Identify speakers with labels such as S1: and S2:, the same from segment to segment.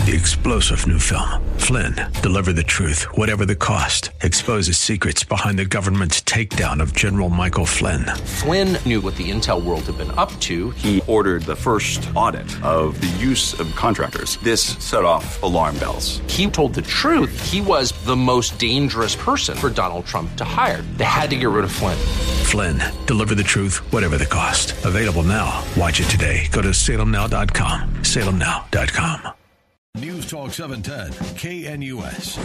S1: The explosive new film, Flynn, deliver the truth, whatever the cost, exposes secrets behind the government's takedown of General Michael Flynn.
S2: Flynn knew what the intel world had been up to.
S3: He ordered the first audit of the use of contractors. This set off alarm bells.
S2: He told the truth. He was the most dangerous person for Donald Trump to hire. They had to get rid of Flynn.
S1: Flynn, deliver the truth, whatever the cost. Available now. Watch it today. Go to salemnow.com. salemnow.com.
S4: News Talk 710, KNUS.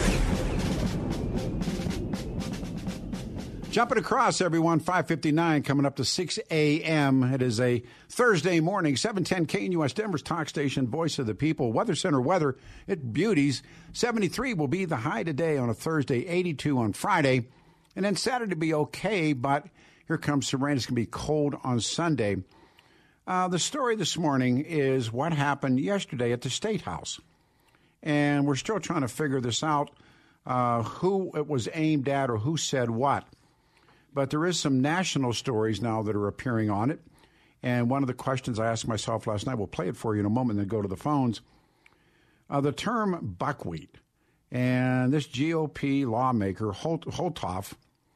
S5: Jumping across, everyone, 5:59, coming up to 6 a.m. It is a Thursday morning, 710 KNUS, Denver's talk station, voice of the people. Weather Center weather, it beauties. 73 will be the high today on a Thursday, 82 on Friday. And then Saturday will be okay, but here comes some rain. It's going to be cold on Sunday. The story this morning is what happened yesterday at the State House. And we're still trying to figure this out, who it was aimed at or who said what. But there is some national stories now that are appearing on it. And one of the questions I asked myself last night, we'll play it for you in a moment and then go to the phones. The term buckwheat. And this GOP lawmaker, Holthoff,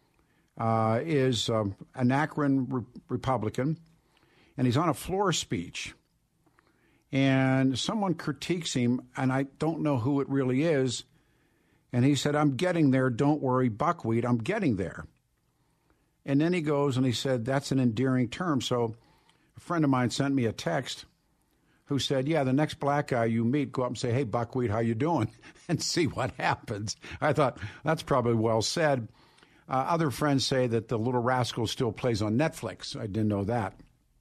S5: is an Akron Republican. And he's on a floor speech. And someone critiques him, and I don't know who it really is. And he said, I'm getting there. Don't worry, buckwheat. I'm getting there. And then he goes and he said, that's an endearing term. So a friend of mine sent me a text who said, yeah, the next black guy you meet, go up and say, hey, buckwheat, how you doing? And see what happens. I thought, that's probably well said. Other friends say that The Little Rascal still plays on Netflix. I didn't know that.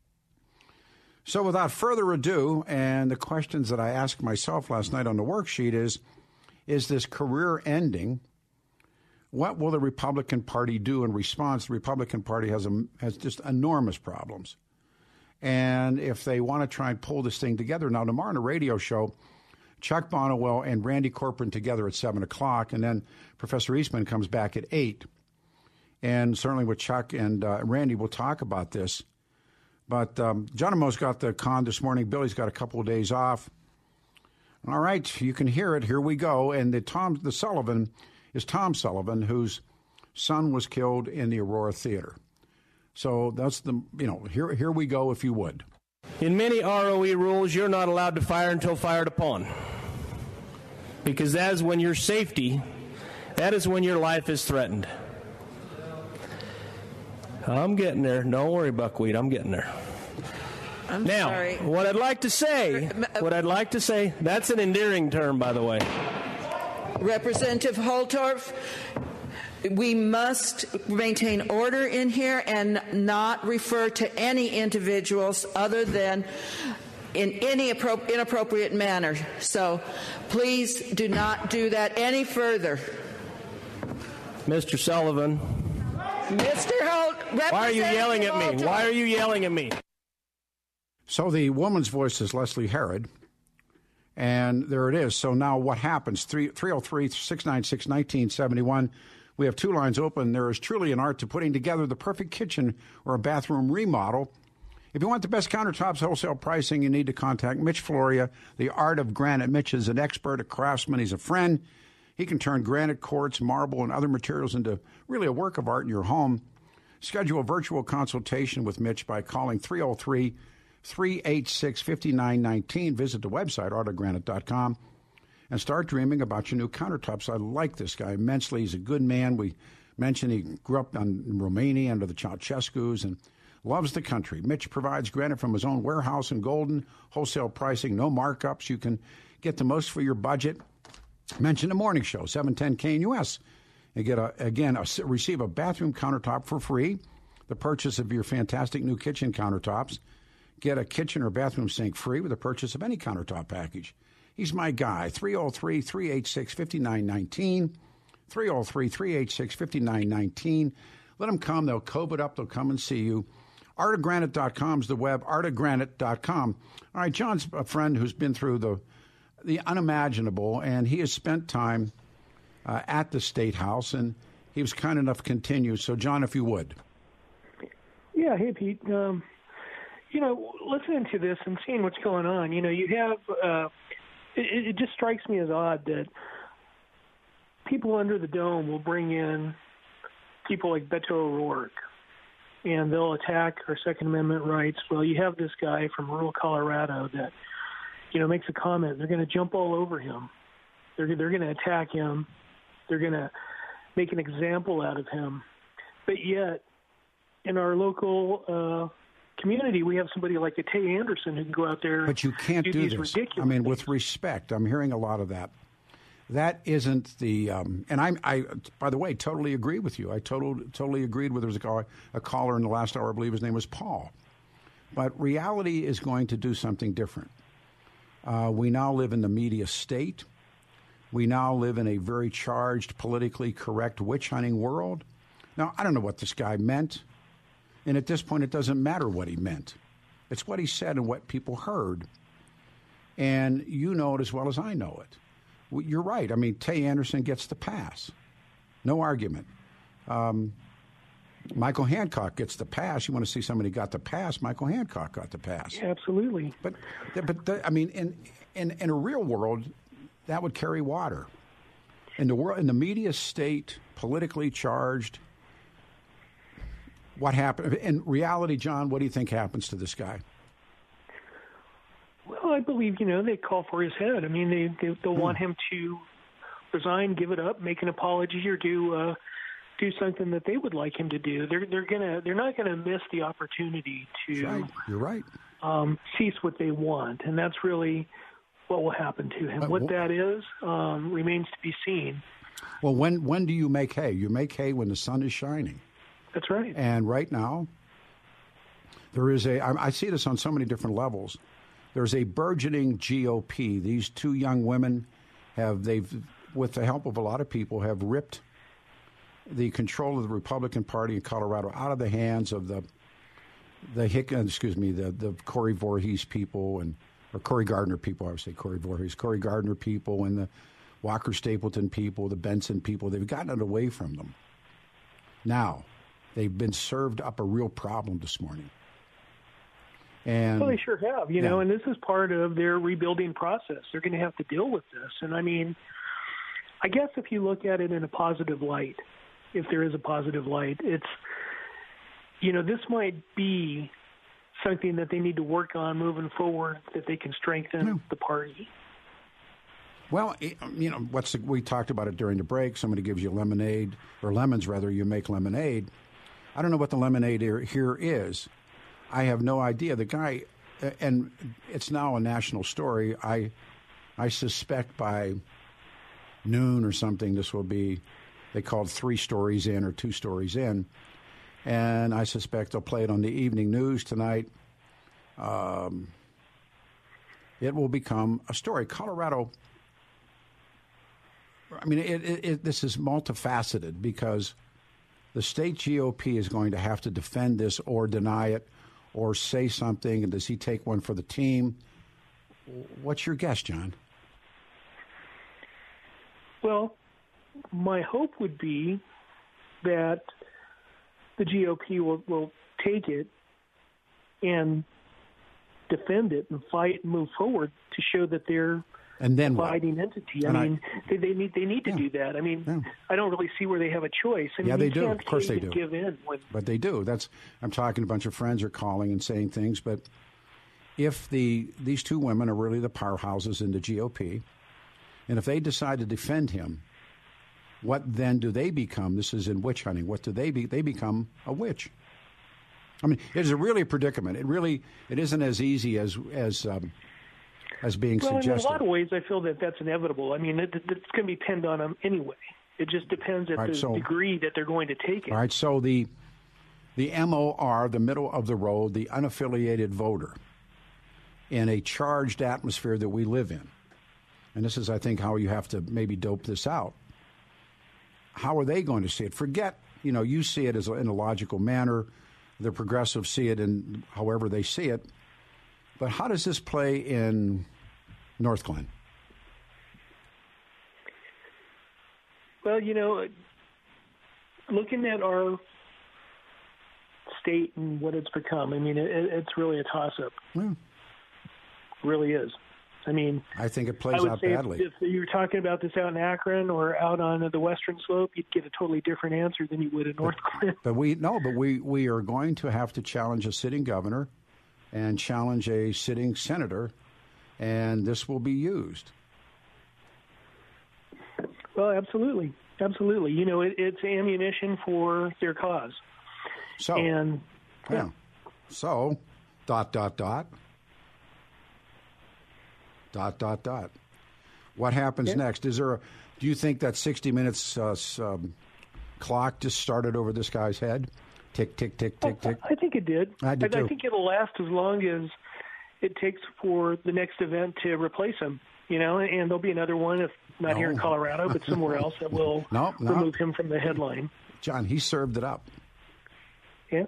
S5: So without further ado, and the questions that I asked myself last night on the worksheet is this career ending? What will the Republican Party do in response? The Republican Party has just enormous problems. And if they want to try and pull this thing together, now tomorrow on a radio show, Chuck Bonnewell and Randy Corcoran together at 7 o'clock, and then Professor Eastman comes back at 8. And certainly with Chuck and Randy, we'll talk about this. But Geronimo's got the con this morning. Billy's got a couple of days off. All right, you can hear it. Here we go. And the Sullivan is Tom Sullivan, whose son was killed in the Aurora Theater. So that's here we go, if you would.
S6: In many ROE rules, you're not allowed to fire until fired upon. Because that is when your safety, that is when your life is threatened. I'm getting there. Don't worry, buckwheat. I'm getting there.
S7: I'm sorry.
S6: What I'd like to say, that's an endearing term, by the way.
S7: Representative Holtorf, we must maintain order in here and not refer to any individuals other than in any inappropriate manner. So please do not do that any further.
S6: Mr. Sullivan.
S7: Mr. Holt,
S6: why are you yelling at me? Why are you yelling at me?
S5: So the woman's voice is Leslie Herod, and there it is. So now what happens? 303-696-1971. We have two lines open. There is truly an art to putting together the perfect kitchen or a bathroom remodel. If you want the best countertops, wholesale pricing, you need to contact Mitch Floria, the Art of Granite. Mitch is an expert, a craftsman. He's a friend. He can turn granite, quartz, marble, and other materials into really a work of art in your home. Schedule a virtual consultation with Mitch by calling 303-386-5919. Visit the website, artofgranite.com, and start dreaming about your new countertops. I like this guy immensely. He's a good man. We mentioned he grew up in Romania under the Ceausescus and loves the country. Mitch provides granite from his own warehouse in Golden, wholesale pricing, no markups. You can get the most for your budget. Mention the morning show, 710 KNUS. You get, receive a bathroom countertop for free. The purchase of your fantastic new kitchen countertops. Get a kitchen or bathroom sink free with the purchase of any countertop package. He's my guy, 303-386-5919. 303-386-5919. Let them come. They'll cope it up. They'll come and see you. Artofgranite.com is the web, artofgranite.com. All right, John's a friend who's been through the unimaginable, and he has spent time at the State House, and he was kind enough to continue. So, John, if you would.
S8: Yeah, hey, Pete. Listening to this and seeing what's going on, you have it just strikes me as odd that people under the dome will bring in people like Beto O'Rourke, and they'll attack our Second Amendment rights. Well, you have this guy from rural Colorado that, makes a comment. They're going to jump all over him. They're going to attack him. They're going to make an example out of him. But yet, in our local community, we have somebody like a Tay Anderson who can go out there.
S5: But you can't do this.
S8: Ridiculous
S5: I mean,
S8: things.
S5: with respect, I'm hearing a lot of that. That isn't the, and I, by the way, totally agree with you. I totally agreed with. There was a caller in the last hour, I believe his name was Paul. But reality is going to do something different. We now live in the media state. We now live in a very charged, politically correct witch hunting world. Now, I don't know what this guy meant. And at this point, it doesn't matter what he meant. It's what he said and what people heard. And you know it as well as I know it. You're right. I mean, Tay Anderson gets the pass. No argument. Michael Hancock gets the pass. You want to see somebody got the pass, Michael Hancock got the pass.
S8: Yeah, absolutely.
S5: But I mean, in a real world, that would carry water. In the media state, politically charged, what happened? In reality, John, what do you think happens to this guy?
S8: Well, I believe, they call for his head. I mean, they'll want him to resign, give it up, make an apology, or do something that they would like him to do. They're not gonna miss the opportunity to.
S5: Right. You're right.
S8: Cease what they want, and that's really what will happen to him. What that is remains to be seen.
S5: Well, when do you make hay? You make hay when the sun is shining.
S8: That's right.
S5: And right now, there is I see this on so many different levels. There's a burgeoning GOP. These two young women they've, with the help of a lot of people, have ripped the control of the Republican Party in Colorado out of the hands of the Cory Voorhees people or Cory Gardner people. I would say Cory Voorhees, Cory Gardner people, and the Walker Stapleton people, the Benson people. They've gotten it away from them. Now, they've been served up a real problem this morning. And,
S8: well, they sure have, know, and this is part of their rebuilding process. They're going to have to deal with this. And, I mean, I guess if you look at it in a positive light, if there is a positive light, it's, this might be something that they need to work on moving forward, that they can strengthen the party.
S5: Well, we talked about it during the break. Somebody gives you lemonade, or lemons, rather, you make lemonade. I don't know what the lemonade here is. I have no idea. The guy, and it's now a national story. I suspect by noon or something, this will be, they called 3 stories in or 2 stories in. And I suspect they'll play it on the evening news tonight. It will become a story. Colorado, I mean, this is multifaceted because the state GOP is going to have to defend this or deny it or say something. And does he take one for the team? What's your guess, John?
S8: Well, my hope would be that the GOP will take it and defend it and fight and move forward to show that they're
S5: and then
S8: a fighting entity. I mean, they need to do that. I mean, I don't really see where they have a choice. I mean,
S5: they do. Of course they do.
S8: Give in
S5: but they do. I'm talking. A bunch of friends are calling and saying things. But if these two women are really the powerhouses in the GOP, and if they decide to defend him, what then do they become? This is in witch hunting. What do they be? They become a witch. I mean, it is really a predicament. It isn't as easy as being suggested.
S8: In a lot of ways, I feel that that's inevitable. I mean, it's going to be pinned on them anyway. It just depends at the degree that they're going to take it.
S5: All right, so the MOR, the middle of the road, the unaffiliated voter, in a charged atmosphere that we live in, and this is, I think, how you have to maybe dope this out. How are they going to see it? Forget, you see it in a logical manner. The progressives see it in however they see it. But how does this play in North Glen?
S8: Well, looking at our state and what it's become, I mean, it's really a toss-up.
S5: Yeah.
S8: It really is. I mean,
S5: I think it plays out badly.
S8: If you're talking about this out in Akron or out on the western slope, you'd get a totally different answer than you would in North Clinton.
S5: But we are going to have to challenge a sitting governor and challenge a sitting senator, and this will be used.
S8: Well, absolutely. Absolutely. You know, it's ammunition for their cause.
S5: So,
S8: and
S5: yeah. So, ... What happens next? Do you think that 60 Minutes clock just started over this guy's head? Tick, tick, tick, tick, tick.
S8: I think it did.
S5: I
S8: think it'll last as long as it takes for the next event to replace him. You know, and there'll be another one, if not here in Colorado, but somewhere else that will remove him from the headline.
S5: John, he served it up.
S8: Yeah.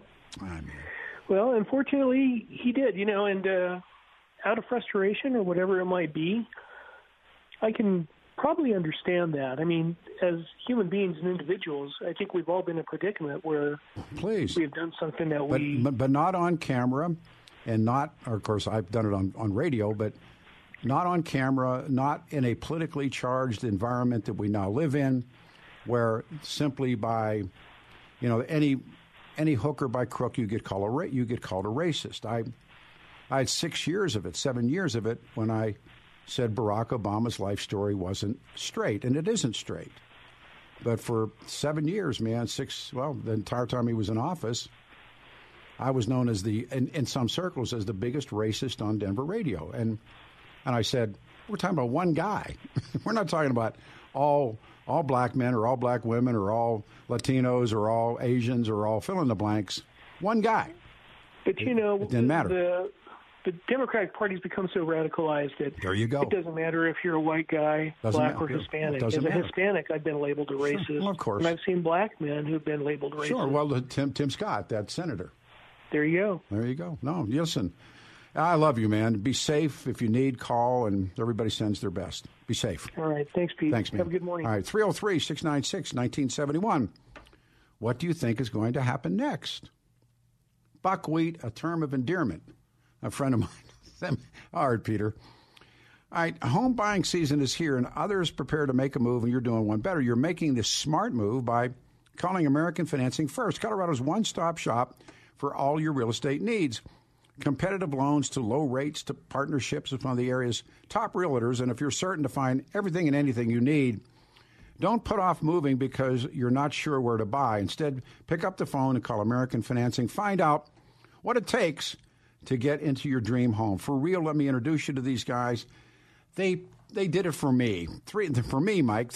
S8: Well, unfortunately, he did, you know, and out of frustration or whatever it might be, I can probably understand that. I mean, as human beings and individuals, I think we've all been in a predicament where we have done something that
S5: But not on camera, and not, of course, I've done it on radio, but not on camera, not in a politically charged environment that we now live in, where simply by, you know, any hook or by crook you get called a racist. I had 7 years of it when I said Barack Obama's life story wasn't straight, and it isn't straight. But for 7 years, man, the entire time he was in office, I was known as in some circles as the biggest racist on Denver radio. And I said, we're talking about one guy. We're not talking about all black men or all black women or all Latinos or all Asians or all fill in the blanks. One guy.
S8: But, you know,
S5: it didn't matter.
S8: The Democratic Party's become so radicalized that
S5: there you go.
S8: It doesn't matter if you're a white guy, black or Hispanic. As a Hispanic, I've been labeled a racist.
S5: Sure. Well, of course.
S8: And I've seen black men who've been labeled racist.
S5: Sure. Well, Tim Scott, that senator.
S8: There you go.
S5: There you go. No, listen. I love you, man. Be safe. If you need, call, and everybody sends their best. Be safe.
S8: All right. Thanks, Pete.
S5: Thanks, man.
S8: Have a good morning.
S5: All right. 303-696-1971. What do you think is going to happen next? Buckwheat, a term of endearment. A friend of mine. All right, Peter. All right. Home buying season is here, and others prepare to make a move, and you're doing one better. You're making this smart move by calling American Financing First, Colorado's one-stop shop for all your real estate needs. Competitive loans to low rates to partnerships with one of the area's top realtors. And if you're certain to find everything and anything you need, don't put off moving because you're not sure where to buy. Instead, pick up the phone and call American Financing. Find out what it takes to get into your dream home. For real, let me introduce you to these guys. They did it for me. For me, Mike,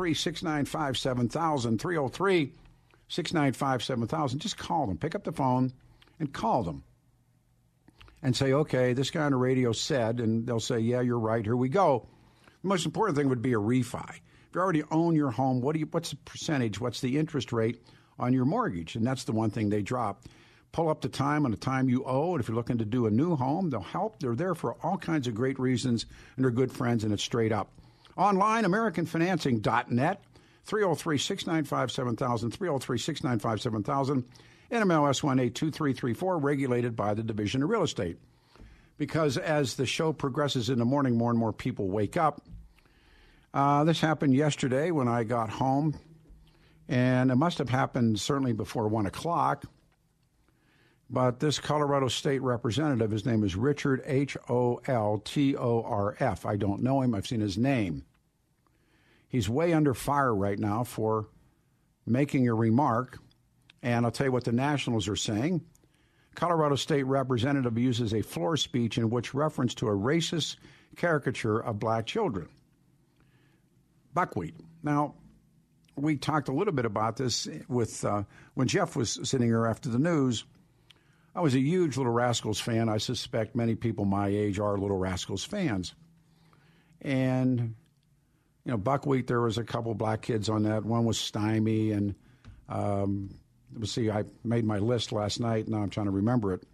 S5: 303-695-7000, 303-695-7000. Just call them. Pick up the phone and call them. And say, okay, this guy on the radio said, and they'll say, yeah, you're right, here we go. The most important thing would be a refi. If you already own your home, what's the percentage, what's the interest rate on your mortgage? And that's the one thing they drop. Pull up the time on the time you owe, and if you're looking to do a new home, they'll help. They're there for all kinds of great reasons, and they're good friends, and it's straight up. Online, AmericanFinancing.net, 303-695-7000, 303-695-7000. NMLS 1823334, regulated by the Division of Real Estate. Because as the show progresses in the morning, more and more people wake up. This happened yesterday when I got home, and it must have happened certainly before 1 o'clock. But this Colorado State representative, his name is Richard Holtorf. I don't know him. I've seen his name. He's way under fire right now for making a remark. And I'll tell you what the Nationals are saying. Colorado State representative uses a floor speech in which reference to a racist caricature of black children. Buckwheat. Now, we talked a little bit about this with when Jeff was sitting here after the news. I was a huge Little Rascals fan. I suspect many people my age are Little Rascals fans. And, you know, Buckwheat, there was a couple black kids on that. One was Stymie, and let's see, I made my list last night. Now I'm trying to remember it.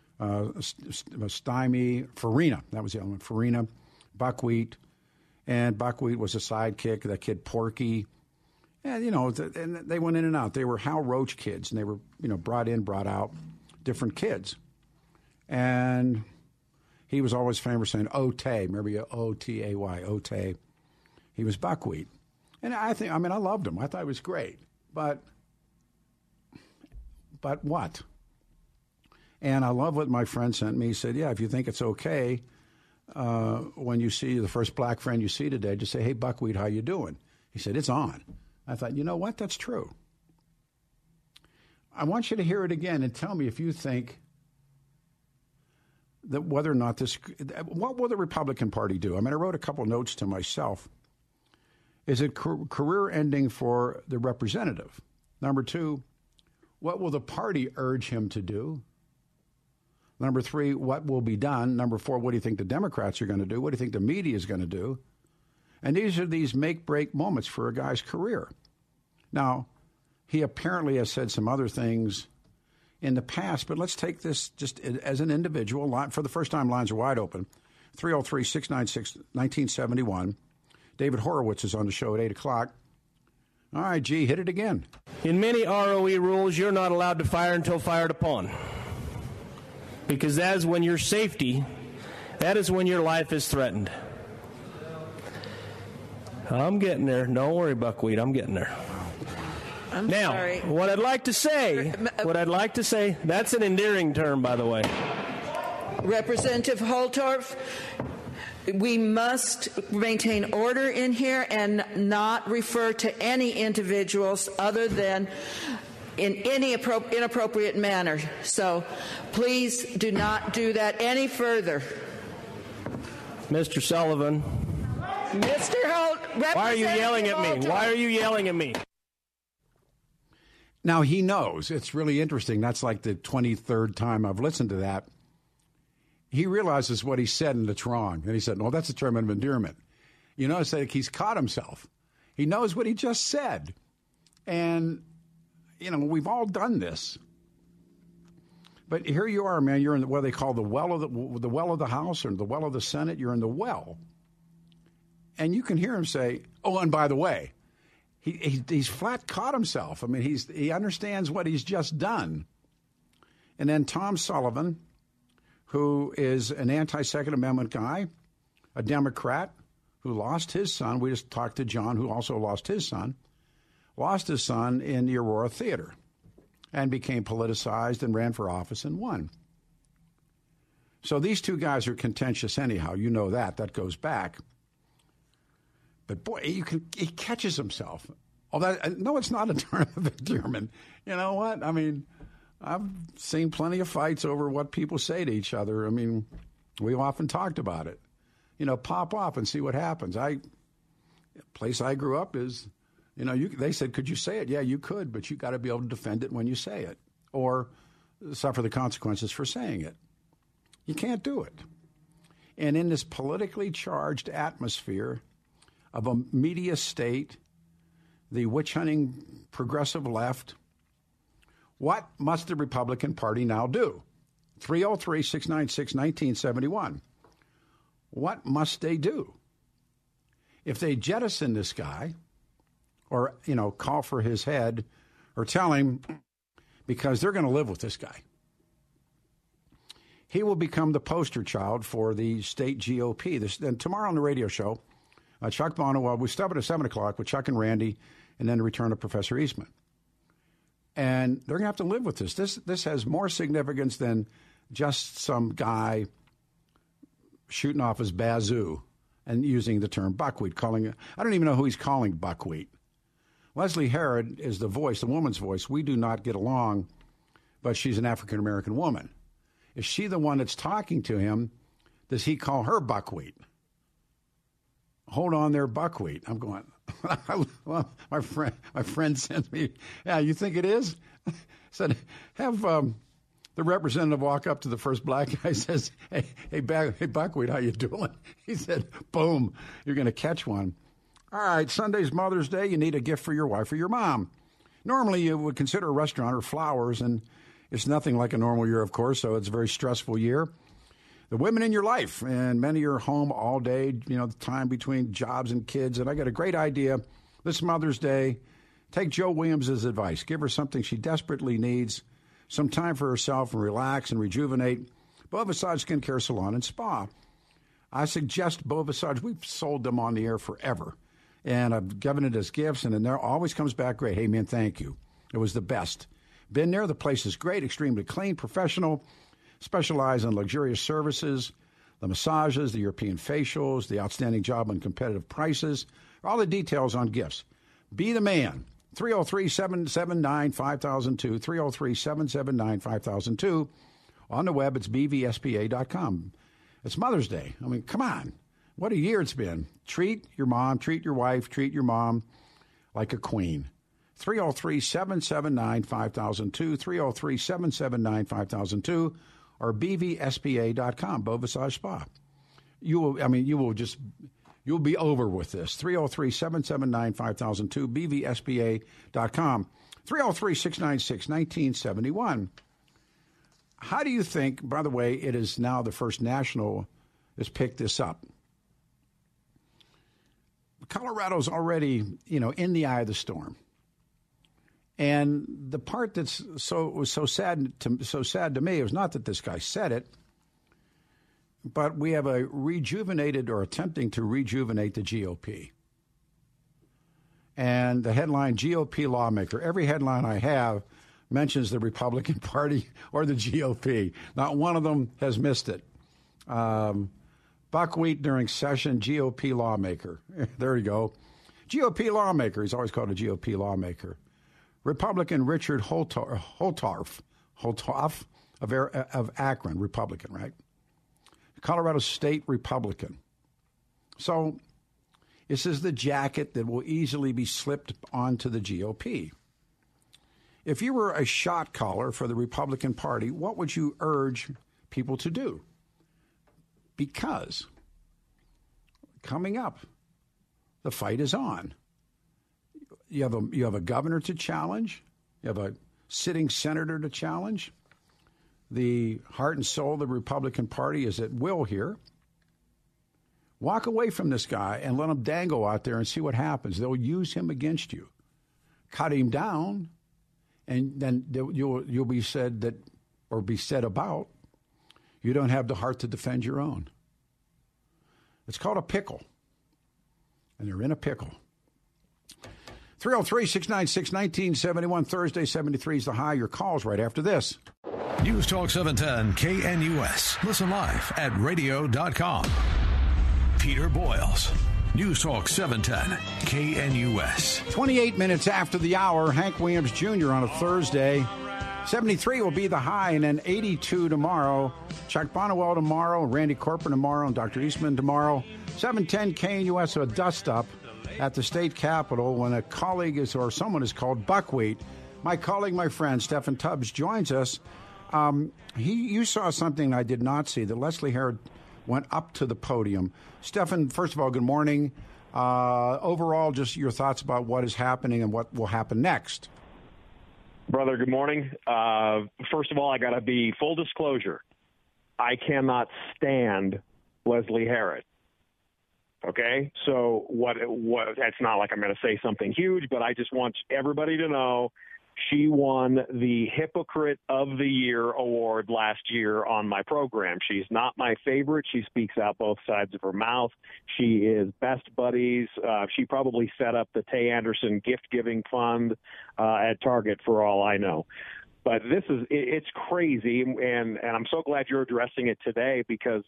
S5: Stymie, Farina. That was the other one. Farina, Buckwheat. And Buckwheat was a sidekick, that kid Porky. And, you know, and they went in and out. They were Hal Roach kids, and they were, you know, brought in, brought out, different kids. And he was always famous saying Otay. Remember, O-T-A-Y, Otay. He was buckwheat. And I loved him. I thought he was great. But what? And I love what my friend sent me. He said, yeah, if you think it's okay, when you see the first black friend you see today, just say, hey, buckwheat, how you doing? He said, it's on. I thought, you know what? That's true. I want you to hear it again and tell me if you think that whether or not what will the Republican Party do? I mean, I wrote a couple notes to myself. Is it career ending for the representative? Number two, what will the party urge him to do? Number three, what will be done? Number four, what do you think the Democrats are going to do? What do you think the media is going to do? And these are these make-break moments for a guy's career. Now, he apparently has said some other things in the past, but let's take this just as an individual. For the first time, lines are wide open. 303-696-1971. David Horowitz is on the show at 8 o'clock. All right, G, hit it again.
S6: In many ROE rules, you're not allowed to fire until fired upon. Because that is when your safety, that is when your life is threatened. I'm getting there. Don't worry, buckwheat. I'm getting there.
S7: I'm sorry.
S6: What I'd like to say, that's an endearing term, by the way.
S7: Representative Holtorf, we must maintain order in here and not refer to any individuals other than in any inappropriate manner. So please do not do that any further.
S6: Mr. Sullivan.
S7: Mr. Holt,
S6: why are you yelling at me? Why are you yelling at me?
S5: Now, he knows. It's really interesting. That's like the 23rd time I've listened to that. He realizes what he said and it's wrong. And he said, no, that's a term of endearment. You notice that he's caught himself. He knows what he just said. And, you know, we've all done this. But here you are, man. You're in what they call the well of the House or the well of the Senate. You're in the well. And you can hear him say, oh, and by the way, he's flat caught himself. I mean, he understands what he's just done. And then Tom Sullivan, who is an anti-Second Amendment guy, a Democrat who lost his son. We just talked to John, who also lost his son in the Aurora Theater and became politicized and ran for office and won. So these two guys are contentious anyhow. You know that. That goes back. But boy, he catches himself. No, it's not a term of endearment. You know what? I mean, I've seen plenty of fights over what people say to each other. I mean, we've often talked about it. You know, pop off and see what happens. The place I grew up is, you know, they said, could you say it? Yeah, you could, but you got to be able to defend it when you say it or suffer the consequences for saying it. You can't do it. And in this politically charged atmosphere of a media state, the witch-hunting progressive left, what must the Republican Party now do? 303-696-1971. What must they do? If they jettison this guy or, you know, call for his head or tell him, because they're going to live with this guy, he will become the poster child for the state GOP. And tomorrow on the radio show, Chuck Bonowell, we start at 7 o'clock with Chuck and Randy, and then the return of Professor Eastman. And they're going to have to live with this. This has more significance than just some guy shooting off his bazoo and using the term buckwheat. I don't even know who he's calling buckwheat. Leslie Herod is the voice, the woman's voice. We do not get along, but she's an African-American woman. Is she the one that's talking to him? Does he call her buckwheat? Hold on there, buckwheat. I'm going, well, my friend sent me, yeah, you think it is? Said, have the representative walk up to the first black guy, says, hey, buckwheat, how you doing? He said, boom, you're going to catch one. All right, Sunday's Mother's Day. You need a gift for your wife or your mom. Normally, you would consider a restaurant or flowers, and it's nothing like a normal year, of course, so it's a very stressful year. The women in your life, and many are home all day, you know, the time between jobs and kids. And I got a great idea this Mother's Day. Take Joe Williams' advice. Give her something she desperately needs, some time for herself and relax and rejuvenate. Beau Visage Skincare Salon and Spa. I suggest Beau Visage. We've sold them on the air forever, and I've given it as gifts, and it always comes back great. Hey, man, thank you. It was the best. Been there. The place is great, extremely clean, professional, specialize in luxurious services, the massages, the European facials, the outstanding job on competitive prices, all the details on gifts. Be the man. 303-779-5002, 303-779-5002. On the web, it's bvspa.com. It's Mother's Day. I mean, come on. What a year it's been. Treat your mom, treat your wife, treat your mom like a queen. 303-779-5002, 303-779-5002, or bvspa.com, Beau Visage Spa. You'll be over with this. 303-779-5002, bvspa.com, 303-696-1971. How do you think, by the way, it is now the First National has picked this up? Colorado's already, in the eye of the storm. And the part that's was so sad to me, it was not that this guy said it, but we have a rejuvenated or attempting to rejuvenate the GOP. And the headline, GOP lawmaker. Every headline I have mentions the Republican Party or the GOP. Not one of them has missed it. Buckwheat during session, GOP lawmaker. There you go. GOP lawmaker. He's always called a GOP lawmaker. Republican Richard Holtorf of Akron, Republican, right? Colorado State Republican. So this is the jacket that will easily be slipped onto the GOP. If you were a shot caller for the Republican Party, what would you urge people to do? Because coming up, the fight is on. You have a governor to challenge. You have a sitting senator to challenge. The heart and soul of the Republican Party is at will here. Walk away from this guy and let him dangle out there and see what happens. They'll use him against you. Cut him down, and then you'll be said that, or be said about, you don't have the heart to defend your own. It's called a pickle, and they're in a pickle. 303-696-1971, Thursday, 73 is the high. Your calls right after this.
S4: News Talk 710 KNUS. Listen live at radio.com. Peter Boyles. News Talk 710 KNUS.
S5: 28 minutes after the hour, Hank Williams Jr. on a Thursday. 73 will be the high, and then 82 tomorrow. Chuck Bonnewell tomorrow, Randy Corporon tomorrow, and Dr. Eastman tomorrow. 710 KNUS, a dust-up at the state capitol when a colleague is, or someone is called buckwheat. My colleague, my friend, Stephen Tubbs, joins us. You saw something I did not see, that Leslie Herod went up to the podium. Stephen, first of all, good morning. Overall, just your thoughts about what is happening and what will happen next.
S9: Brother, good morning. First of all, I got to be full disclosure. I cannot stand Leslie Herod. Okay, so what? It's not like I'm going to say something huge, but I just want everybody to know she won the Hypocrite of the Year award last year on my program. She's not my favorite. She speaks out both sides of her mouth. She is best buddies. She probably set up the Tay Anderson gift-giving fund at Target for all I know. But it's crazy, and I'm so glad you're addressing it today because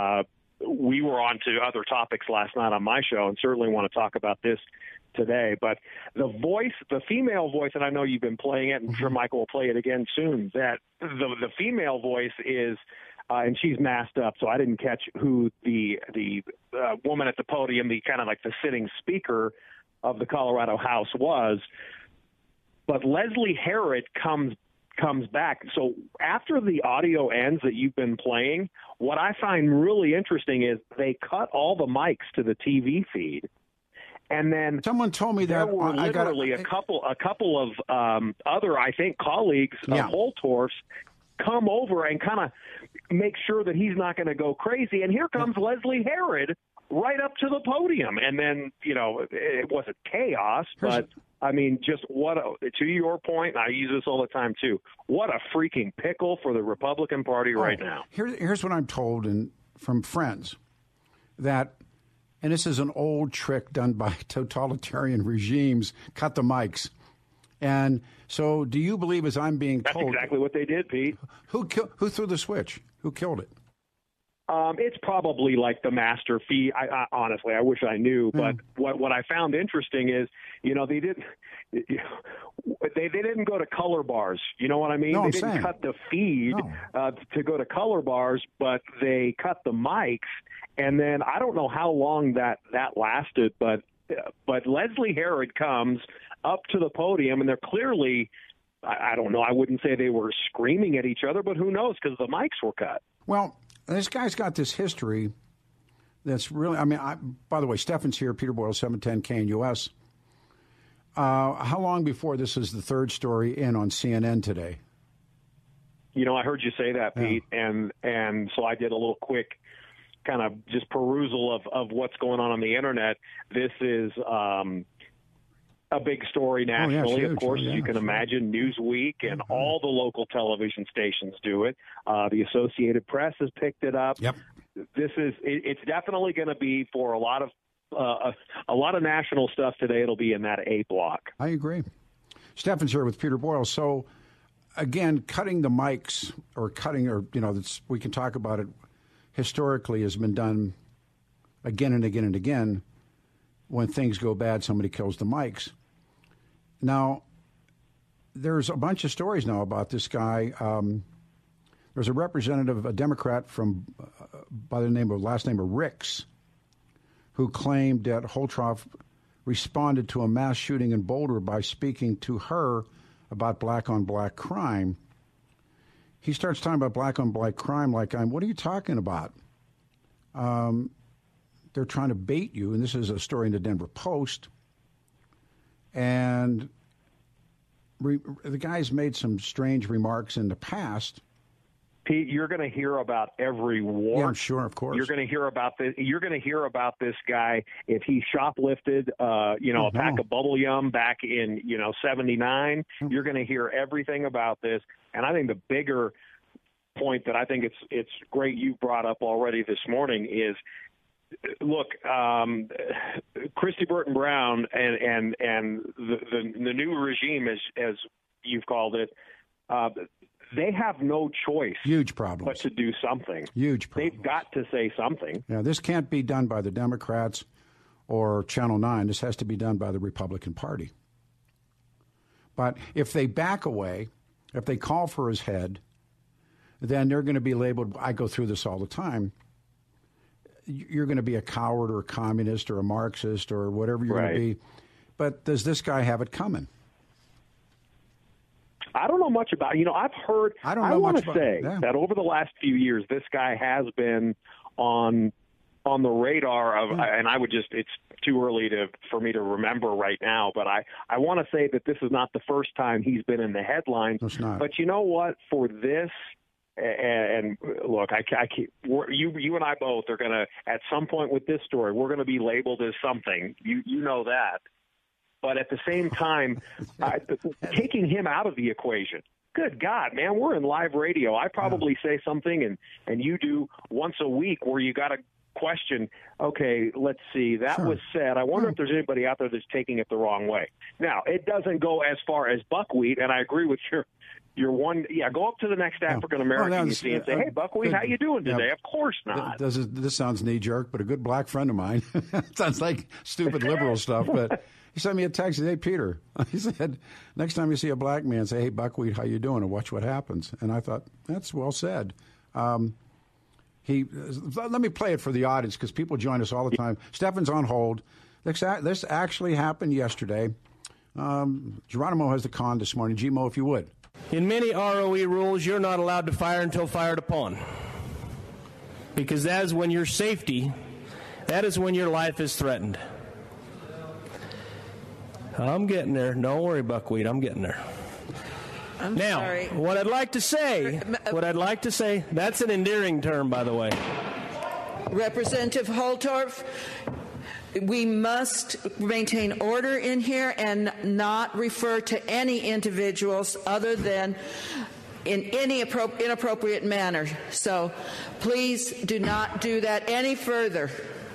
S9: we were on to other topics last night on my show and certainly want to talk about this today. But the female voice, and I know you've been playing it, and I'm sure Michael will play it again soon, that the female voice is, and she's masked up, so I didn't catch who the woman at the podium, the kind of like the sitting speaker of the Colorado House was. But Leslie Herod comes back. So after the audio ends that you've been playing, what I find really interesting is they cut all the mics to the TV feed. And then
S5: someone told me
S9: there
S5: that
S9: were literally a couple of other, I think, colleagues of Holtorf's come over and kind of make sure that he's not going to go crazy. And here comes Leslie Herod right up to the podium. And then, it wasn't chaos, but I mean, just to your point, and I use this all the time too, what a freaking pickle for the Republican Party right now.
S5: Here's what I'm told from friends that, and this is an old trick done by totalitarian regimes, cut the mics. And so do you believe, as I'm being told...
S9: That's exactly what they did, Pete.
S5: Who threw the switch? Who killed it?
S9: It's probably like the master feed. Honestly, I wish I knew. But what I found interesting is, they didn't go to color bars. You know what I mean?
S5: No,
S9: they didn't cut the feed to go to color bars, but they cut the mics. And then I don't know how long that lasted, but Leslie Herod comes up to the podium, and they're clearly, I don't know, I wouldn't say they were screaming at each other, but who knows, because the mics were cut.
S5: Well, this guy's got this history that's really, by the way, Stefan's here, Peter Boyle, 710 KNUS. How long before this is the third story in on CNN today?
S9: I heard you say that, Pete, and so I did a little quick kind of just perusal of what's going on the internet. This is a big story nationally, of course, as you can imagine. Newsweek and all the local television stations do it. The Associated Press has picked it up.
S5: Yep.
S9: It's definitely going to be for a lot of national stuff today. It'll be in that A block.
S5: I agree. Stefan's here with Peter Boyle. So again, cutting the mics we can talk about it historically has been done again and again and again. When things go bad, somebody kills the mics. Now, there's a bunch of stories now about this guy. There's a representative, a Democrat by the last name of Ricks, who claimed that Holtroff responded to a mass shooting in Boulder by speaking to her about black-on-black crime. He starts talking about black-on-black crime like, what are you talking about? They're trying to bait you, and this is a story in the Denver Post. And the guy's made some strange remarks in the past.
S9: Pete, you're going to hear about every war.
S5: Yeah, I'm sure, of course.
S9: You're going to hear about this. You're going to hear about this guy if he shoplifted, a pack of bubble yum back in, 79. You're going to hear everything about this. And I think the bigger point that I think it's great you brought up already this morning is, look, Christy Burton Brown and the new regime, as you've called it, they have no choice.
S5: Huge problems.
S9: But to do something.
S5: Huge problems.
S9: They've got to say something.
S5: Yeah, this can't be done by the Democrats or Channel 9. This has to be done by the Republican Party. But if they back away, if they call for his head, then they're going to be labeled, I go through this all the time, you're going to be a coward or a communist or a Marxist or whatever you're going to be. But does this guy have it coming?
S9: I don't know much about, I've heard, I want to say that over the last few years, this guy has been on the radar of, and I would it's too early for me to remember right now, but I want to say that this is not the first time he's been in the headlines.
S5: It's not.
S9: But you know what? For this, and look, you and I both are going to, at some point with this story, we're going to be labeled as something. You know that. But at the same time, taking him out of the equation, good God, man, we're in live radio. I probably say something, and you do once a week where you got to question, okay, let's see, that was said. I wonder if there's anybody out there that's taking it the wrong way. Now, it doesn't go as far as buckwheat, and I agree with your one. Yeah, go up to the next African-American you see and say, hey, buckwheat, how you doing today? Of course not.
S5: This sounds knee-jerk, but a good black friend of mine, sounds like stupid liberal stuff, but he sent me a text. He said, hey, Peter, he said, next time you see a black man, say, hey, buckwheat, how you doing? And watch what happens. And I thought, that's well said. Let me play it for the audience because people join us all the time. Stefan's on hold. This actually happened yesterday. Geronimo has the con this morning. G-Mo, if you would.
S6: In many ROE rules, you're not allowed to fire until fired upon. Because that is when your safety, that is when your life is threatened. I'm getting there. Don't worry, buckwheat. I'm getting there.
S7: I'm sorry.
S6: What I'd like to say, that's an endearing term, by the way.
S7: Representative Holtorf, We must maintain order in here and not refer to any individuals other than in any inappropriate manner. So please do not do that any further.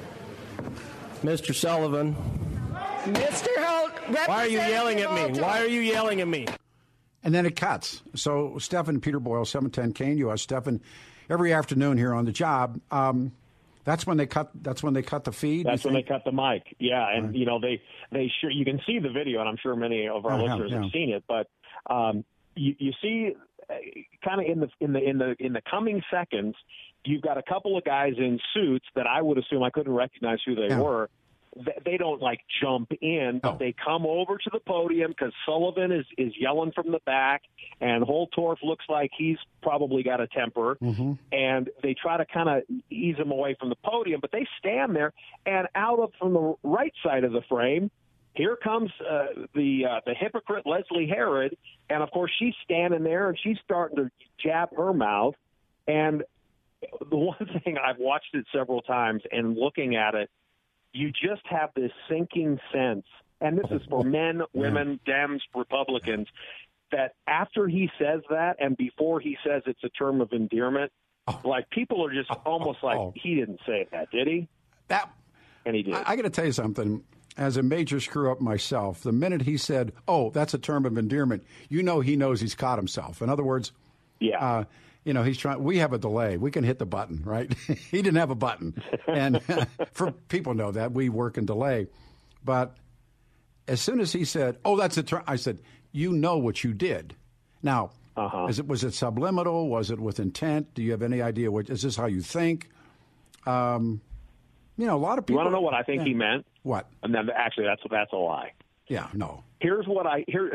S6: Mr. Sullivan.
S7: Mr. Holt,
S6: why are you yelling at me? Why are you yelling at me?
S5: And then it cuts. So Stephen, Peter Boyle, 710 KNUS. Stephen, every afternoon here on the job. That's when they cut. That's when they cut the feed.
S9: That's when they cut the mic. Yeah, and you know they sure you can see the video, and I'm sure many of our listeners have seen it. But you see, kind of in the coming seconds, you've got a couple of guys in suits that I would assume I couldn't recognize who they were. They don't like jump in, but they come over to the podium because Sullivan is yelling from the back, and Holtorf looks like he's probably got a temper, and they try to kind of ease him away from the podium, but they stand there, and from the right side of the frame, here comes the hypocrite Leslie Herod, and of course she's standing there and she's starting to jab her mouth, and the one thing I've watched it several times and looking at it, you just have this sinking sense, and this is for men, women, Dems, Republicans, that after he says that and before he says it's a term of endearment, like people are just almost like, he didn't say that, did he? And he did.
S5: I got to tell you something. As a major screw-up myself, the minute he said, that's a term of endearment, he knows he's caught himself. In other words, he's trying. We have a delay. We can hit the button, right? He didn't have a button, and for people know that we work in delay. But as soon as he said, that's a term, I said, you know what you did. Now, was it subliminal? Was it with intent? Do you have any idea? Is this how you think? A lot of people.
S9: You want to know what I think he meant?
S5: What?
S9: And then actually, that's a lie.
S5: Yeah, no.
S9: Here's what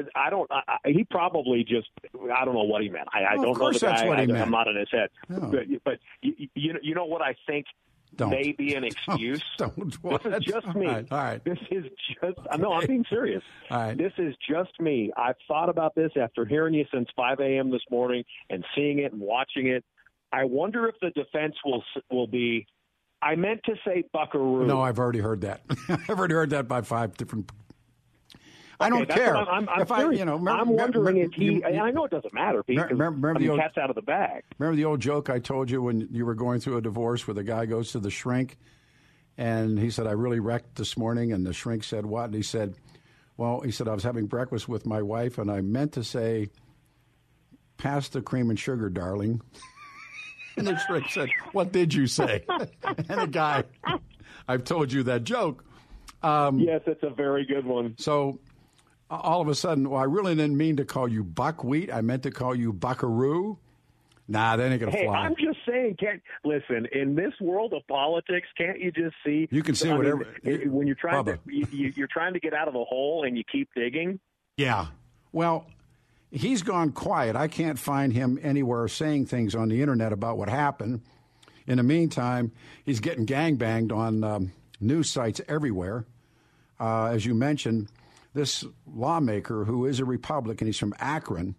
S9: he probably just, I don't know what he meant. I don't know the guy.
S5: That's what he meant.
S9: I'm not in his head.
S5: No.
S9: But you know what I think may be an excuse?
S5: Don't.
S9: This is just me.
S5: All right.
S9: This is just, no, I'm being serious.
S5: All right.
S9: This is just me. I've thought about this after hearing you since 5 a.m. this morning and seeing it and watching it. I wonder if the defense will be, I meant to say buckaroo.
S5: No, I've already heard that. I've already heard that by 5 different. I don't care.
S9: I'm wondering if he. I know it doesn't matter, Pete. Remember the cat's out of the bag.
S5: Remember the old joke I told you when you were going through a divorce, where the guy goes to the shrink, and he said, "I really wrecked this morning," and the shrink said, "What?" And he said, "Well," he said, "I was having breakfast with my wife, and I meant to say, pass the cream and sugar, darling." And the shrink said, "What did you say?" And the guy, I've told you that joke.
S9: Yes, it's a very good one.
S5: So. All of a sudden, I really didn't mean to call you buckwheat. I meant to call you buckaroo. Nah, that ain't going to fly.
S9: I'm just saying, listen, in this world of politics, can't you just see?
S5: You can see whatever.
S9: When you're trying you're trying to get out of the hole and you keep digging.
S5: Yeah. Well, he's gone quiet. I can't find him anywhere saying things on the internet about what happened. In the meantime, he's getting gangbanged on news sites everywhere. As you mentioned, this lawmaker who is a Republican, he's from Akron,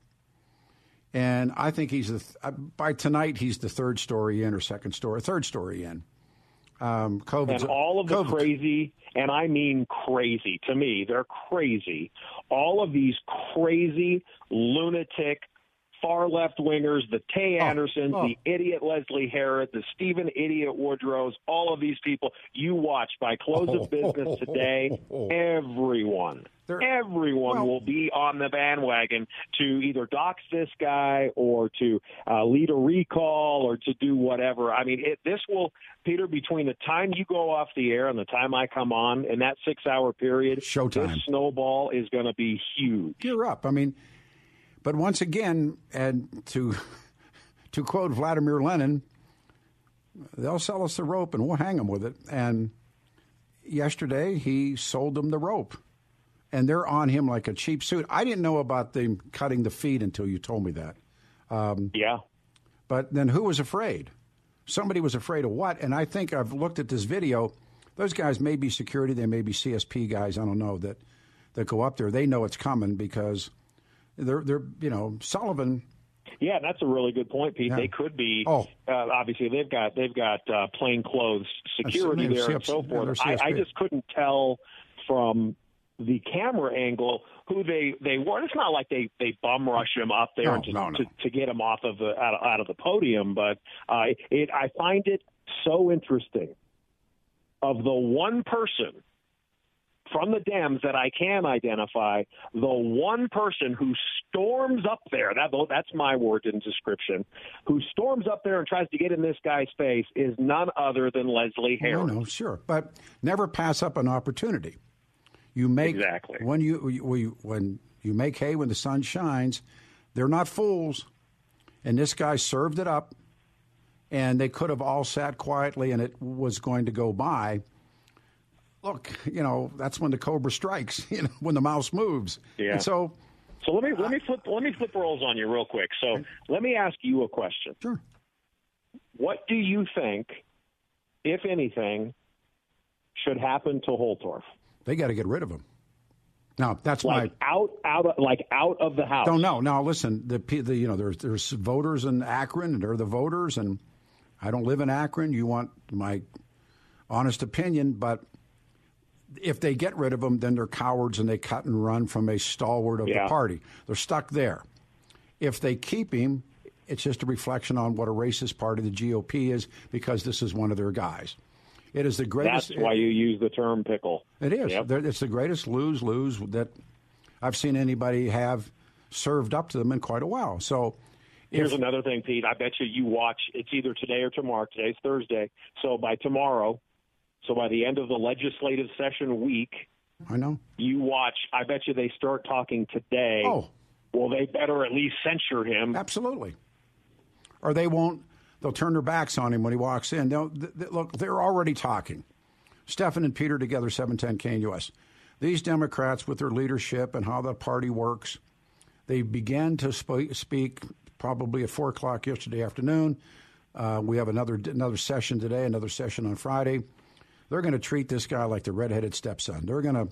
S5: and I think by tonight he's the third story in. COVID
S9: and all of the crazy, and I mean crazy. To me, they're crazy. All of these crazy lunatic far left wingers, the Tay Andersons, the idiot Leslie Herod, the Stephen Idiot Woodrows, all of these people. You watch by close of business today, everyone will be on the bandwagon to either dox this guy or to lead a recall or to do whatever. I mean, this will, Peter, between the time you go off the air and the time I come on in that 6-hour period,
S5: showtime.
S9: This snowball is going to be huge.
S5: You're up. I mean, but once again, and to quote Vladimir Lenin, they'll sell us the rope and we'll hang them with it. And yesterday he sold them the rope, and they're on him like a cheap suit. I didn't know about them cutting the feed until you told me that.
S9: Yeah.
S5: But then who was afraid? Somebody was afraid of what? And I think I've looked at this video. Those guys may be security. They may be CSP guys. I don't know that go up there. They know it's coming because they're Sullivan.
S9: Yeah, that's a really good point, Pete.
S5: Yeah.
S9: They could be. Obviously, they've got plainclothes security there and so forth. I just couldn't tell from the camera angle who they were. It's not like they bum rush him up there to get him off of out of the podium, but I find it so interesting. Of the one person from the Dems that I can identify, the one person who storms up there, that's my word in description, who storms up there and tries to get in this guy's face is none other than Leslie Harris.
S5: No, sure. But never pass up an opportunity. You make
S9: exactly
S5: when you make hay when the sun shines. They're not fools, and this guy served it up, and they could have all sat quietly, and it was going to go by. Look, that's when the cobra strikes. When the mouse moves.
S9: Yeah.
S5: And so
S9: let me flip roles on you real quick. So let me ask you a question.
S5: Sure.
S9: What do you think, if anything, should happen to Holtorf?
S5: They got to get rid of him. Now that's
S9: out of the house.
S5: No. Now listen, there's voters in Akron, and they're the voters, and I don't live in Akron. You want my honest opinion, but if they get rid of him, then they're cowards and they cut and run from a stalwart of the party. They're stuck there. If they keep him, it's just a reflection on what a racist part of the GOP is, because this is one of their guys. It is the greatest.
S9: That's why you use the term pickle.
S5: It is.
S9: Yep.
S5: It's the greatest lose-lose that I've seen anybody have served up to them in quite a while. So
S9: here's another thing, Pete. I bet you watch. It's either today or tomorrow. Today's Thursday. So by tomorrow, by the end of the legislative session week,
S5: I know
S9: you watch. I bet you they start talking today.
S5: Oh,
S9: well, they better at least censure him.
S5: Absolutely. Or they won't. They'll turn their backs on him when he walks in. Look, they're already talking. Stephan and Peter together, 710 KNUS. These Democrats, with their leadership and how the party works, they began to speak probably at 4 o'clock yesterday afternoon. We have another session today, another session on Friday. They're going to treat this guy like the redheaded stepson. They're going to,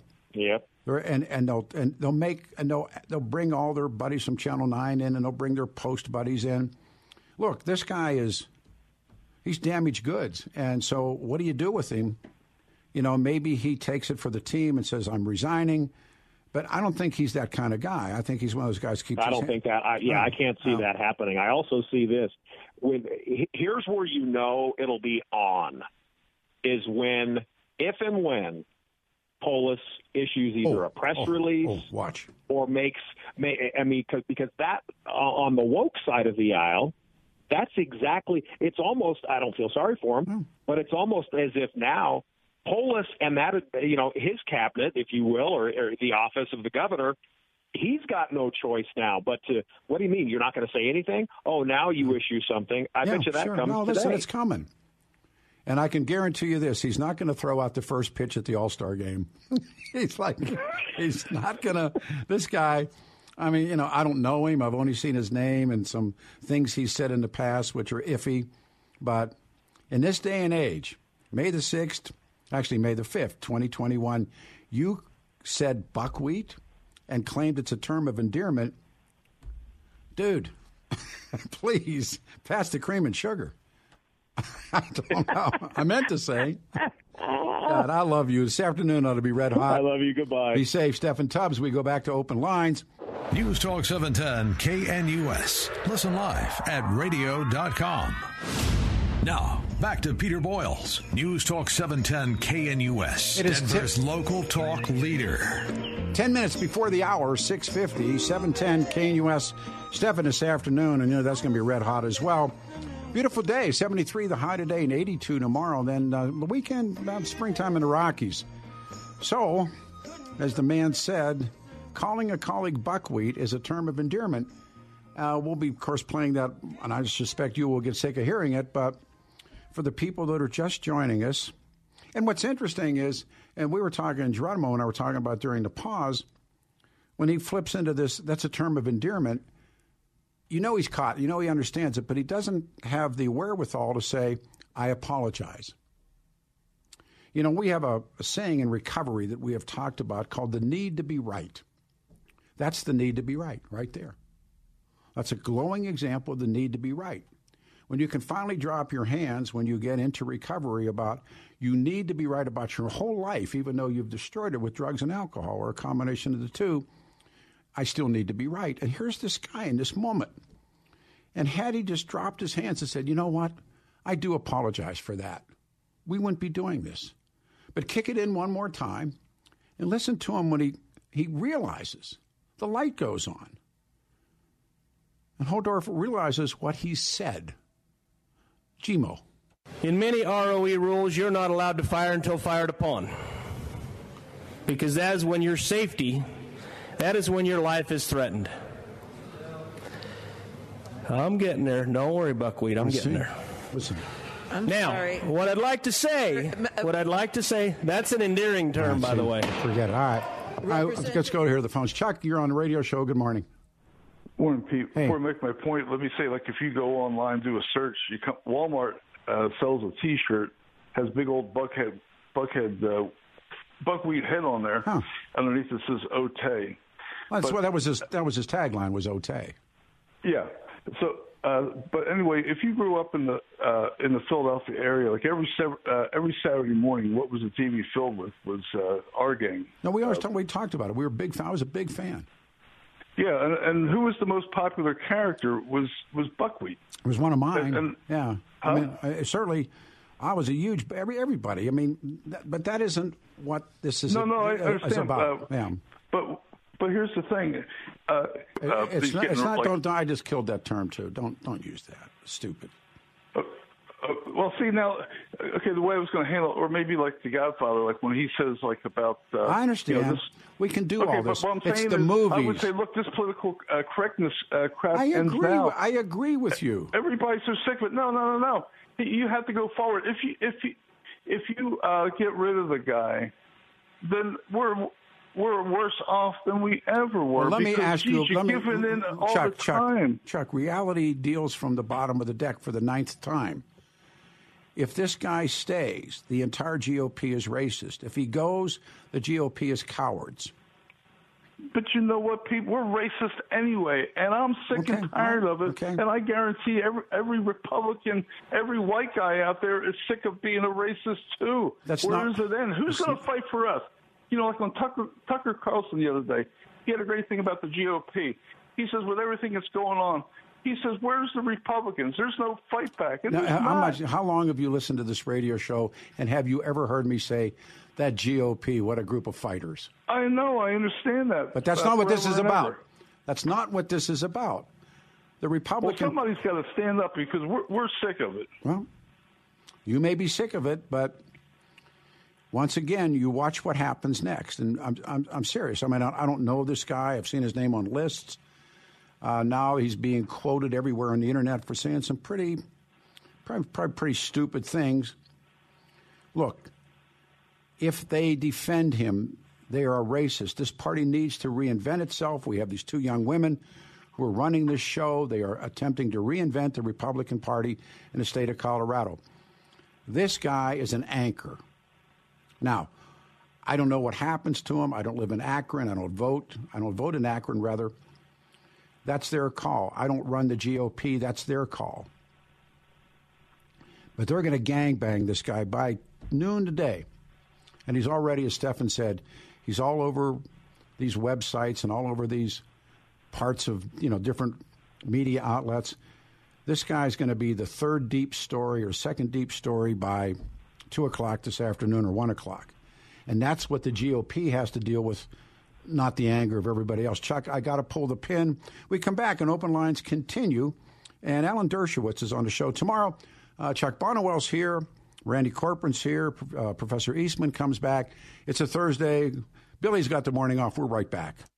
S5: they'll bring all their buddies from Channel 9 in, and they'll bring their Post buddies in. Look, this guy he's damaged goods, and so what do you do with him? Maybe he takes it for the team and says, "I'm resigning," but I don't think he's that kind of guy. I think he's one of those guys.
S9: I don't think that. I can't see that happening. I also see this. Here's where it'll be on. Is if and when Polis issues either a press release or because that on the woke side of the aisle, that's exactly, it's almost, I don't feel sorry for him, but it's almost as if now Polis and that, his cabinet, if you will, or the office of the governor, he's got no choice now but to, what do you mean? You're not going to say anything? Oh, now you issue something. I bet you that comes today.
S5: Listen, it's coming. And I can guarantee you this, he's not going to throw out the first pitch at the All-Star game. He's not going to, this guy, I don't know him. I've only seen his name and some things he's said in the past, which are iffy. But in this day and age, May the 5th, 2021, you said buckwheat and claimed it's a term of endearment. Dude, please, pass the cream and sugar. I don't know. I meant to say. God, I love you. This afternoon ought to be red hot.
S9: I love you. Goodbye.
S5: Be safe. Stephan Tubbs, we go back to open lines.
S4: News Talk 710 KNUS. Listen live at radio.com. Now, back to Peter Boyles. News Talk 710 KNUS.
S5: It is
S4: Denver's local talk leader.
S5: 10 minutes before the hour, 6:50, 710 KNUS. Stephan this afternoon, and that's going to be red hot as well. Beautiful day, 73 the high today and 82 tomorrow. Then the weekend, springtime in the Rockies. So, as the man said, calling a colleague buckwheat is a term of endearment. We'll be, of course, playing that, and I suspect you will get sick of hearing it, but for the people that are just joining us, and what's interesting is, and we were talking, Geronimo and I were talking about during the pause, when he flips into this, that's a term of endearment. He's caught. He understands it, but he doesn't have the wherewithal to say, I apologize. We have a saying in recovery that we have talked about called the need to be right. That's the need to be right there. That's a glowing example of the need to be right. When you can finally drop your hands when you get into recovery about you need to be right about your whole life, even though you've destroyed it with drugs and alcohol or a combination of the two, I still need to be right. And here's this guy in this moment. And had he just dropped his hands and said, you know what, I do apologize for that, we wouldn't be doing this. But kick it in one more time and listen to him when he realizes the light goes on. And Holdorf realizes what he said. Gmo.
S6: In many ROE rules, you're not allowed to fire until fired upon. Because that is when your safety, that is when your life is threatened. I'm getting there. Don't worry, Buckwheat. I'm getting there.
S5: Listen.
S6: Now,
S7: sorry.
S6: what I'd like to say, that's an endearing term, by the way.
S5: Forget it. All right. Let's go to hear the phones. Chuck, you're on the radio show. Good morning.
S10: Morning, Pete.
S5: Hey.
S10: Before I make my point, let me say, if you go online, do a search, Walmart sells a T-shirt, has big old buckwheat head on there.
S5: Huh.
S10: Underneath it says Otay.
S5: Well, that was his tagline, was Otay.
S10: Yeah. So, but anyway, if you grew up in the Philadelphia area, every Saturday morning, what was the TV filled with was our gang.
S5: No, we talked about it. I was a big fan.
S10: Yeah, and who was the most popular character was Buckwheat.
S5: It was one of mine.
S10: And
S5: yeah, I mean, certainly, I was a huge everybody. I mean, but that isn't what this is.
S10: I understand.
S5: About. Yeah.
S10: But here's the thing.
S5: It's not. Don't. I just killed that term too. Don't use that. Stupid.
S10: Well, see now, okay, the way I was going to handle it, or maybe like The Godfather, when he says about.
S5: I understand. We can do all this. It's the movies.
S10: I would say, look, this political correctness crap ends now.
S5: I agree with you.
S10: Everybody's so sick of it. No. You have to go forward. If you get rid of the guy, then we're worse off than we ever were.
S5: Well, let me ask you.
S10: Time.
S5: Chuck, reality deals from the bottom of the deck for the 9th time. If this guy stays, the entire GOP is racist. If he goes, the GOP is cowards.
S10: But you know what, people? We're racist anyway, and I'm sick and tired of it. Okay. And I guarantee every Republican, every white guy out there is sick of being a racist too. Where does it end? Who's going to fight for us? Like on Tucker Carlson the other day, he had a great thing about the GOP. He says, with everything that's going on, he says, where's the Republicans? There's no fight back. And
S5: how long have you listened to this radio show, and have you ever heard me say that GOP, what a group of fighters?
S10: I know, I understand that.
S5: But that's not what this is about. That's not what this is about. The Republican...
S10: Well, somebody's got to stand up because we're sick of it.
S5: Well, you may be sick of it, but... once again, you watch what happens next, and I'm serious. I mean, I don't know this guy. I've seen his name on lists. Now he's being quoted everywhere on the internet for saying some probably pretty stupid things. Look, if they defend him, they are racist. This party needs to reinvent itself. We have these 2 young women who are running this show. They are attempting to reinvent the Republican Party in the state of Colorado. This guy is an anchor. Now, I don't know what happens to him. I don't live in Akron. I don't vote. I don't vote in Akron, rather. That's their call. I don't run the GOP. That's their call. But they're going to gangbang this guy by noon today. And he's already, as Stefan said, he's all over these websites and all over these parts of, different media outlets. This guy's going to be the 3rd deep story or 2nd deep story by 2 o'clock this afternoon or 1 o'clock. And that's what the GOP has to deal with, not the anger of everybody else. Chuck, I got to pull the pin. We come back and open lines continue. And Alan Dershowitz is on the show tomorrow. Chuck Bonnewell's here. Randy Corcoran's here. Professor Eastman comes back. It's a Thursday. Billy's got the morning off. We're right back.